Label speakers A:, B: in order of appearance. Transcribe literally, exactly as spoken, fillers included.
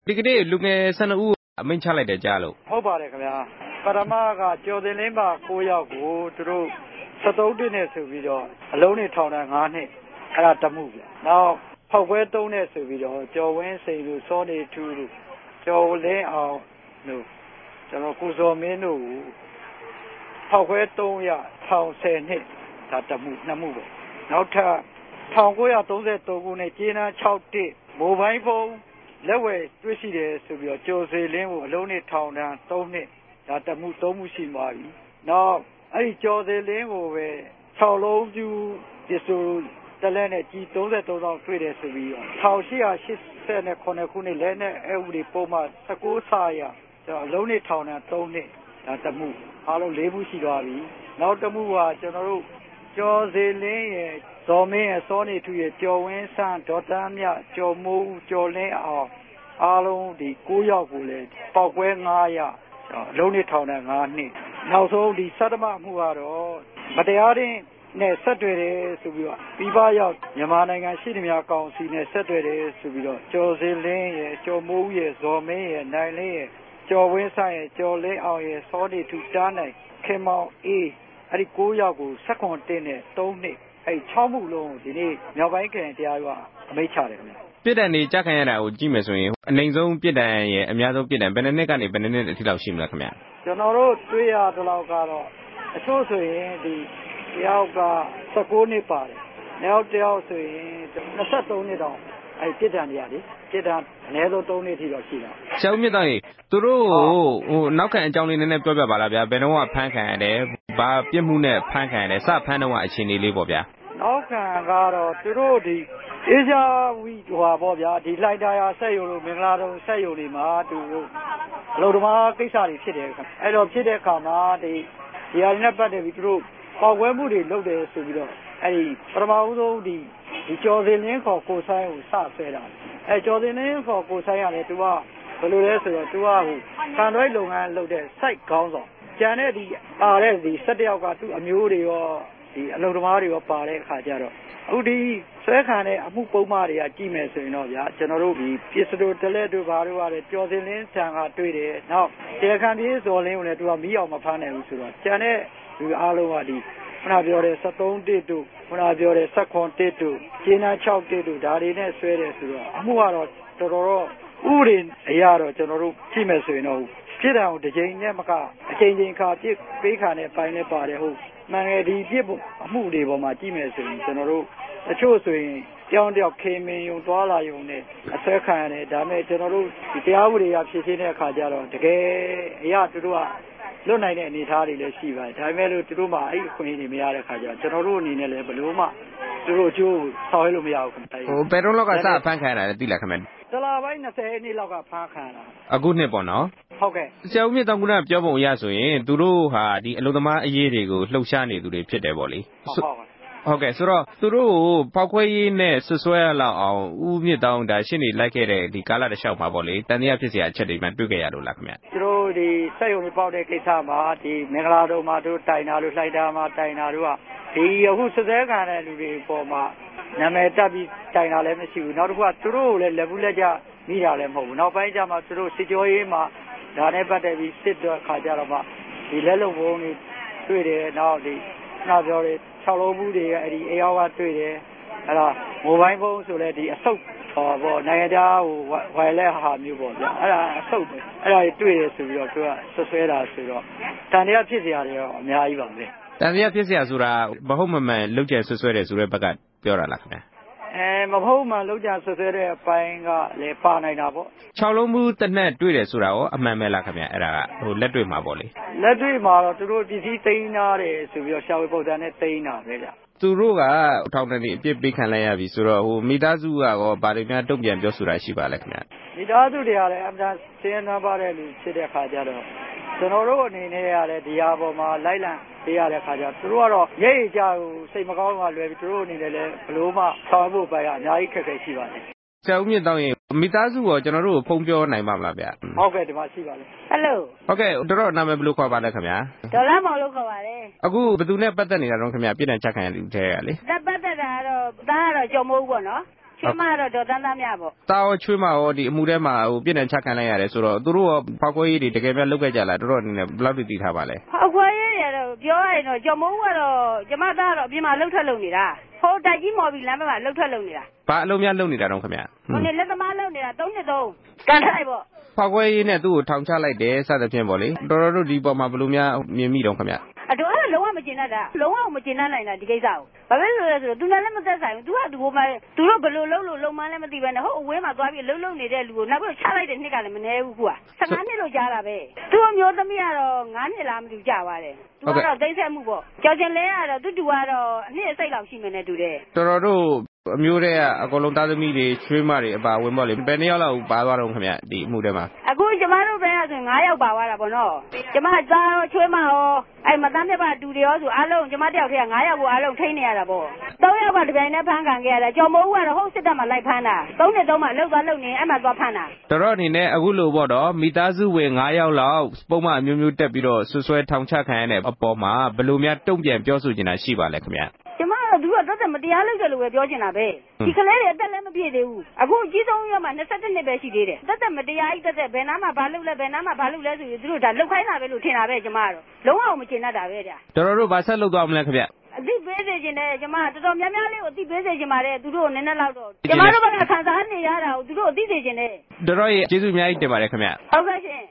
A: ဒီကနေ့လူငယ်ဆယ်နှစ်ဦးအမိန့်ချလိုက်တယ်ကြားလို့
B: ဟုတ်ပါတယ်ခင်ဗျာပထမကကျော်စင်လင်းပါ၉ယောက်ကိုသူတို့စက်သုံးတစ်နဲ့ဆိုပြီးတော့အလုံးနဲ့ထောင်တာ၅နှစ်အဲ့ဒါတမှုပြနောက်ဖောက်ခွဲသုံးနဲ့ဆိုပြီးတော့ကျော်ဝင်းစိန်တို့စောနေထူးတို့ကျော်လင်းအောင်တို့ကျွန်တော်ကိုစောမင်းတို့ဖောက်ခွဲသုံးရထောင်ဆယ်နှစ်ဒါတမှုနှစ်မှုပဲနောက်ထပ်၁၉၃၃ခုနဲ့ကျေးနာ၆တစ်မိုဘိုင်းဖုန်းလက်ဝယ်တွေ့ရှိတယ်ဆိုပြီးတော့ကျော်စေလင်းကိုအလုံးနဲ့ထောင်တာ၃နှစ်ဒါတမှု၃မှုရှိသွားပြီနောက်အဲ့ဒီကျော်စေလင်းကိုပဲ၆လုံးပြူပစ္စည်းတလဲနဲ့ကြီး၃၃တောင်တွေ့တယ်ဆိုပြီးတော့၁၈၈၉ခုနှစ်လဲနဲ့အဥပဒေပုံမှန်၁၉စာရကျွန်တော်အလုံးနဲ့ထောင်တာ၃နှစ်ဒါတမှုအားလုံး၄မှုရှိသွားပြီနောက်တမှုကကျွန်တော်တို့ကျော်စေလင်းရဲ့ဇော်မင်းရဲ့စောနေထူရဲ့ကျော်ဝင်းဆန်းဒေါ်တန်းမြကျော်မိုးကျော်လင်းအောင်အားလုံးဒီ၉ယောက်ကိုလည်းပေါက်ကွဲ၅ရအလုံးနဲ့ထောင်တာ၅နှစ်နောက်ဆုံးဒီစတ္တမမှုကတော့မတရားတဲ့နဲ့ဆက်တွေ့တယ်ဆိုပြီးတော့ပြီးပါရောက်မြန်မာနိုင်ငံရှိနေများကောင်စီနဲ့ဆက်တွေ့တယ်ဆိုပြီးတော့ကျော်စင်လင်းရဲ့ကျော်မိုးရဲ့ဇော်မင်းရဲ့နိုင်လင်းရဲ့ကျော်ဝင်းဆိုင်ရဲ့ကျော်လင်းအောင်ရဲ့စောနေထူတားနိုင်ခင်မောင်အေးအဲ့ဒီ၉ယောက်ကို၁၇တင်းနဲ့၃နှစ်အဲ့၆မှုလုံးဒီနေ့မြောက်ပိုင်းခရိုင်တရားရုံးကအမိန့်ချတယ်ခင်ဗျ
A: ပြစ်ဒဏ်တွေကြခံရတာကိုကြည့်မယ်ဆိုရင်အနိုင်ဆုံးပြစ်ဒဏ်ရဲ့အများဆုံးပြစ်ဒဏ်ဘယ်နှစ်နှစ်ကနေဘယ်နှစ်နှစ်အထိလောက်ရှိမလဲခင်ဗျ
B: ကျွန်တော်တို့တွေ့ရတဲ့လောက်ကတော့အချို့ဆိုရင်ဒီတယောက်က၁၉နှစ်ပါတယ်နောက်တယောက်ဆိုရင်၂၃နှစ်တောင်အဲ့ပြစ်ဒဏ်တွေရလေပြစ်ဒဏ်အနည်းဆုံး၃နှစ်ထိတော့ရှိတာ
A: ဆရာဦးမြင့်တောင်ကြီးသူတို့ဟိုနောက်ခံအကြောင်းလေးနည်းနည်းပြောပြပါလားဗျာဘယ်တော့မှဖမ်းခံရတယ်ဘာပြစ်မှုနဲ့ဖမ်းခံရတယ်စဖမ်းတော့အခြေအနေလေးပေါ့ဗျာ
B: နောက်ခံကတော့သူတို့ဒီအေးရှားဝီဟွာပေါ့ဗျာဒီလိုက်တာရဆက်ရုံလို့မင်္ဂလာတုံဆက်ရုံတွေမှာသူတို့အလုပ်သမားကိစ္စတွေဖြစ်တယ်ခင်အဲ့တော့ဖြစ်တဲ့အခါမှာဒီဒီဟာနဲ့ပတ်သက်ပြီးသူတို့ပေါက်ကွဲမှုတွေလုပ်တယ်ဆိုပြီးတော့အဲ့ဒီပထမဦးဆုံးဒီဒီကျော်စင်လင်းခေါ်ကိုဆိုင်ကိုစဆွဲတာအဲကျော်စင်လင်းခေါ်ကိုဆိုင်ရတယ်သူကဘယ်လိုလဲဆိုတော့သူကဟိုခံတွဲလုပ်ငန်းလုပ်တဲ့ site ခေါင်းဆောင်ကျန်တဲ့ဒီပါတဲ့ဒီ၁၁ယောက်ကသူ့အမျိုးတွေရောဒီအလုပ်သမားတွေရောပါတဲ့အခါကျတော့အခုဒီဆွဲခံတဲ့အမှုပုံမှားတွေကကြည့်မယ်ဆိုရင်တော့ဗျာကျွန်တော်တို့ဒီပစ္စတိုတလက်တို့ဘာတို့ရတယ်ကျော်စင်လင်းဆန်ကတွေ့တယ်နောက်တရားခံပြေးစော်လင်းကိုလည်းသူကမီးအောင်မဖမ်းနိုင်ဘူးဆိုတော့ကျန်တဲ့ဒီအားလုံးကဒီခုနပြောတဲ့၁၃တစ်တို့ခုနပြောတဲ့၁၇တစ်တို့ကျင်းနာ၆တစ်တို့ဒါတွေနဲ့ဆွဲတယ်ဆိုတော့အမှုကတော့တော်တော်တော့ဥပဒေအရတော့ကျွန်တော်တို့ကြည့်မယ်ဆိုရင်တော့ပြည်ထောင်တစ်ချိန်နဲ့မကအချိန်ချင်းခါပြစ်ပေးခါနဲ့ပိုင်းနဲ့ပါတယ်ဟုတ်မှန်တယ်ဒီပြစ်အမှုတွေပေါ်မှာကြည့်မယ်ဆိုရင်ကျွန်တော်တို့အချို့ဆိုရင်ကြောင်းတယောက်ခေမင်းယုံသွားလာယုံနဲ့အဆွဲခံရတယ်ဒါမဲ့ကျွန်တော်တို့ဒီတရားဥပဒေအဖြစ်ရှင်းတဲ့အခါကျတော့တကယ်အရာသူတို့ကလွတ်နိုင်တဲ့အနေအထားတွေလည်းရှိပါတယ်ဒါပေမဲ့လို့သူတို့မှအဲ့အခွင့်အရေးတွေမရတဲ့အခါကျတော့ကျွန်တော်တို့အနေနဲ့လည်းဘယ်လိုမှသူတို့အကျိုးဆောင်ရွက်လို့မရဘူးခင်ဗျ
A: ဟိုဘယ်တော့လောက်ကစဖမ်းခံရတာလဲသိလားခင်ဗျ
B: တလပိုင်း၂၀နှစ်လောက်ကဖမ်းခံရတာ
A: အခုနှစ်ပေါ့နော်
B: ဟုတ်ကဲ့
A: ဆရာဦးမြင့်တောင်ကပြောပုံအရဆိုရင်သူတို့ဟာဒီအလုံသမားအရေးတွေကိုလှုပ်ရှားနေသူတွေဖြစ်တယ်ပေါ့လေ
B: ဟုတ်ဟုတ်
A: ဟုတ်ကဲ့ဆိုတော့သူတို့ကိုဖောက်ခွဲရေးနဲ့ဆွဆွဲရလောက်အောင်ဦးမြင့်တောင်ဒါရှင်းနေလိုက်ခဲ့တဲ့ဒီကာလတစ်လျှောက်မှာပေါ့လေတန်တရားဖြစ်เสียအချက်တွေမှတွေ့ခဲ့ရလို့လားခင်ဗျ
B: သူတို့ဒီစက်ရုံတွေပေါက်တဲ့ကိစ္စမှာဒီမင်္ဂလာတုံမှာတို့တိုင်တာလို့လှိုက်တာမှာတိုင်တာတို့ကဒီအခုစစဲခံတဲ့လူတွေပေါ်မှာနာမည်တက်ပြီးတိုင်တာလည်းမရှိဘူးနောက်တစ်ခုကသူတို့ကိုလည်းလက်ဘူးလက်ကြမိတာလည်းမဟုတ်ဘူးနောက်ပိုင်းကျမှသူတို့စစ်ကြောရေးမှာဒါနဲ့ပတ်သက်ပြီးစစ်တော့ခါကြတော့မှဒီလက်လုံဘုံတွေတွေ့တယ်နောက်ဒီနောက်ပြောတယ်၆လုံးဘူးတွေအဲ့ဒီအေယောကတွေ့တယ်အဲ့ဒါမိုဘိုင်းဖုန်းဆိုလဲဒီအဆုတ်ဟောပေါ့နိုင်ငံခြားဟိုဝိုင်လက်ဟာမျိုးပေါ့ဗျာအဲ့ဒါအဆုတ်ပဲအဲ့ဒါတွေ့တယ်ဆိုပြီးတော့သူကဆွဆွဲတာဆိုတော့တန်တရားဖြစ်စရာတွေရောအများကြီးပါပဲ
A: တန်တရားဖြစ်စရာဆိုတာမဟုတ်မမှန်လုတ်ကျဆွဆွဲတယ်ဆိုတဲ့ဘက်ကပြောတာလားခင်ဗျာ
B: အဲမဟုတ်မှလုတ်ကြဆွဆွဲတဲ့အပိုင်းကလည်းပါနိုင်တာပေါ့
A: ၆လုံးဘူးတနက်တွေ့တယ်ဆိုတာရောအမှန်ပဲလားခင်ဗျအဲ့ဒါကဟိုလက်တွေ့မှာပေါ့လေ
B: လက်တွေ့မှာတော့သူတို့ပစ္စည်းသိမ်းနာတယ်ဆိုပြီးတော့ရှာဝေပုံစံနဲ့သိမ်းတာပဲဗျ
A: သူတို့ကထောင်တန်းကြီးအပြစ်ပေးခံလိုက်ရပြီဆိုတော့ဟိုမိသားစုကရောဗာတွေများတုံ့ပြန်ပြောဆိုတာရှိပါလဲခင်ဗျ
B: မိသားစုတွေကလည်းအမှန်စင်းနှမ်းပါတဲ့လူဖြစ်တဲ့ခါကျတော့ကျွန်တော်တို့အနေနဲ့ရတယ်ဒီဟာပေါ်မှာလိုက်လံပေးရတဲ့ခါကျသူတို့ကတော့ရဲရကြကိုစိတ်မကောင်းကလွယ်ပြီးသူတို့အနေနဲ့လည်းဘလို့မှဆောင်ဖို့ပိုင်ကအများကြီးခက်ခဲရှိပါတယ်
A: ဆရာဦးမြင့်တောင်းရင်မိသားစုရောကျွန်တော်တို့ဖုန်းပြောနိုင်ပါမလားဗျ
B: ဟုတ်ကဲ့ဒီမှာရှိပါလေ
C: ဟယ်လို
A: ဟုတ်ကဲ့တော်တော်နာမည်ဘယ်လိုခေါ်ပါလဲခင်ဗျာ
C: ဒေါ်လာမောင်လို့ခေါ်ပါတယ်
A: အခုဘယ်သူနဲ့ပတ်သက်နေတာတော့ခင်ဗျာပြည်နယ်ချက်ခံရလူထဲကလေ
C: တက်ပတ်သက်တာကတော့သားကတော့ကြော်မိုးပေါ့နော်ချွေးမတော့ဒေါ်တန်းသားမြပေါ့
A: တာရောချွေးမရောဒီအမှုထဲမှာဟိုပြည်နယ်ချခံလိုက်ရတယ်ဆိုတော့သူတို့ရောဖောက်ခွဲရေးတွေတကယ်ပဲလုပ်ခဲ့ကြလားတို့တော့အနေနဲ့ဘယ်လောက်တည်ထားပါလဲ
C: ဖောက်ခွဲရေးတွေတော့ပြောရရင်တော့ကျော်မိုးကတော့ကျမသားတော့အပြင်မှာလှုပ်ထက်လုံနေတာဟိုတိုက်ကြီးမော်ပြီးလမ်းဘက်မှာလှုပ်ထက်လုံနေတာ
A: ဘာအလုံးများလုပ်နေတာတော့ခင်ဗျ
C: ဟိုနေလက်သမားလုပ်နေတာသုံးနှစ်သုံးကန်ထိုက်ပေါ့
A: ဖောက်ခွဲရေးနဲ့သူ့ကိုထောင်ချလိုက်တယ်စသဖြင့်ပေါ့လေတော်တော်တို့ဒီပေါ်မှာဘယ်လိုများမြင်မိတော့ခင်ဗျ
C: အတော်ကလုံးဝမကျင်တတ်တာလုံးဝမကျင်တတ်နိုင်တာဒီကိစ္စကိုဘာဖြစ်လို့လဲဆိုတော့သူလည်းမသက်ဆိုင်ဘူးသူကသူ့မှာသူတို့ဘယ်လိုလုပ်လို့လုံမန်းလည်းမသိပဲနဲ့ဟုတ်အဝေးမှာသွားပြီးလှုပ်လှုပ်နေတဲ့လူကိုနောက်ပြီးချလိုက်တဲ့နှစ်ကလည်းမနေဘူးကွာဆယ်ငါးနှစ်လို့ကြားတာပဲသူ့အမျိုးသမီးကတော့ငါးနှစ်လားမသိဘူးကြာပါတယ်သူကတော့သိဆက်မှုပေါ့ကြောက်ကျင်လဲကတော့သူတူကတော့အနှစ်အစိတ်လောက်ရှိမယ်နဲ့တူတယ်
A: တော်တော်တို့အမျိုးတွေကအကုန်လုံးသားသမီးတွေချွေးမတွေအပါဝင်ပေါ့လေဘယ်နှစ်ယောက်လောက်ပါသွားတော့ခင်ဗျဒီအမှုထဲမှာ
C: အခုကျမတို့ပဲဆိုငါးယောက်ပါသွားတာပေါ့နော်ကျမသားရောချွေးမရောအဲ့မသားမြတ်ပါတူတွေရောဆိုအားလုံးကျမတယောက်တည်းကငါးယောက်ကိုအားလုံးထိန်းနေရတာပေါ့သုံးယောက်ကတပြိုင်တည်းဖမ်းခံခဲ့ရတယ်ကျော်မိုးဦးကတော့ဟုတ်စစ်တပ်မှာလိုက်ဖမ်းတာသုံးနှစ်သုံးမှလှုပ်သွားလှုပ်နေအဲ့မှာသွားဖမ်းတာ
A: တော်တော်အနေနဲ့အခုလိုပေါ့တော့မိသားစုဝင်ငါးယောက်လောက်ပုံမှန်အမျိုးမျိုးတက်ပြီးတော့ဆွဆွဲထောင်ချခံရတဲ့အပေါ်မှာဘယ်လိုများတုံ့ပြန်ပြောဆိုနေတာရှိပါလဲခင်ဗျ
C: ကျမတို့သူကတက်တက်မတရားလုပ်တယ်လို့ပဲပြောချင်တာပဲဒီကလေးတွေအသက်လည်းမပြည့်သေးဘူးအခုအကြီးဆုံးရမှနှစ်နှစ်ပဲရှိသေးတယ်တက်တက်မတရားကြီးတက်တက်ဘယ်နားမှာဘာလုပ်လဲဘယ်နားမှာဘာလုပ်လဲဆိုပြီးသူတို့ဒါလုတ်ခိုင်းတာပဲလို့ထင်တာပဲကျမတို့လုံးဝမကျင်တတ်တာပဲဒါ
A: တော်တော်တို့ဘာဆက်လုပ်သွားမလဲခင်ဗျ
C: အသိပေးစေခြင်းနဲ့ကျမတော်တော်များများလေးကိုအသိပေးစေခြင်းပါတယ်သူတို့နည်းနည်းလောက်တော့ကျမတို့ကခံစားနေရတာကိုသူတို့အသိစေခြင်းနဲ့
A: တော်တော်ရဲ့ကျေးဇူးအများကြီးတင်ပါတယ်ခင်ဗျ
C: ဟုတ်ကဲ့ရှင်